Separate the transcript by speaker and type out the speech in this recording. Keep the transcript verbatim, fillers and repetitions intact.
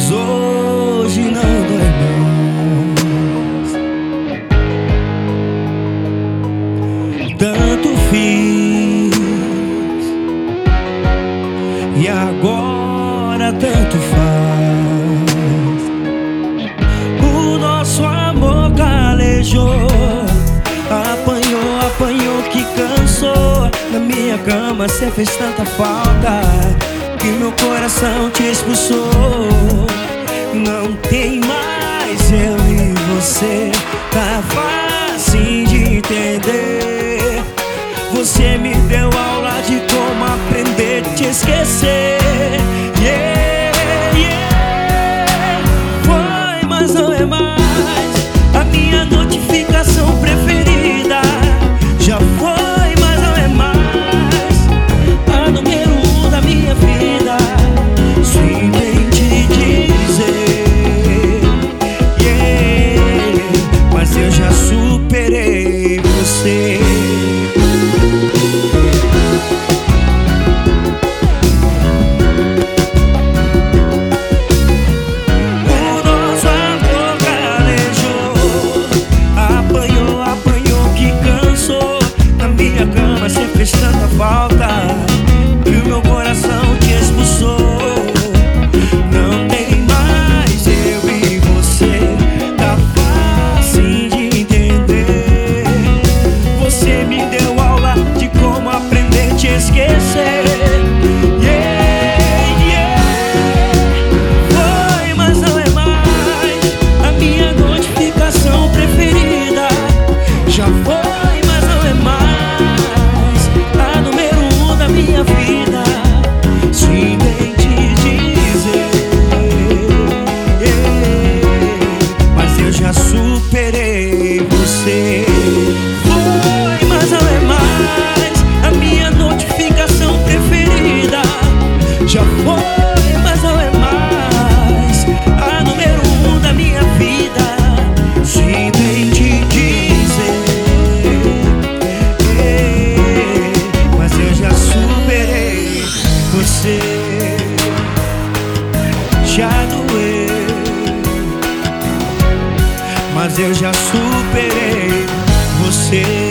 Speaker 1: mas hoje não dói mais. Tanto fiz e agora tanto faz. O nosso amor calejou, apanhou, apanhou que cansou. Na minha cama cê fez tanta falta que meu coração te expulsou. Não tem mais eu e você, tá fácil de entender. Você me deu aula de como aprender a te esquecer. Yeah, yeah. Foi, mas não é mais a minha notificação preferida. Já foi, mas não é mais a número um da minha vida. Sem nem te dizer, yeah. Mas eu já superei você. Você fez tanta falta que o meu coração te expulsou. Não tem mais eu e você, tá fácil de entender. Você me deu aula de como aprender a te esquecer. Yeah, yeah. Foi, mas não é mais a minha notificação preferida. Já foi, mas não é mais minha vida, sem nem te dizer, yeah. Mas eu já superei você. Foi, mas não é mais a minha notificação preferida. Já foi, mas não é mais a número um da minha vida, sem nem te dizer, yeah. Mas eu já superei você. Já doeu, mas eu já superei você.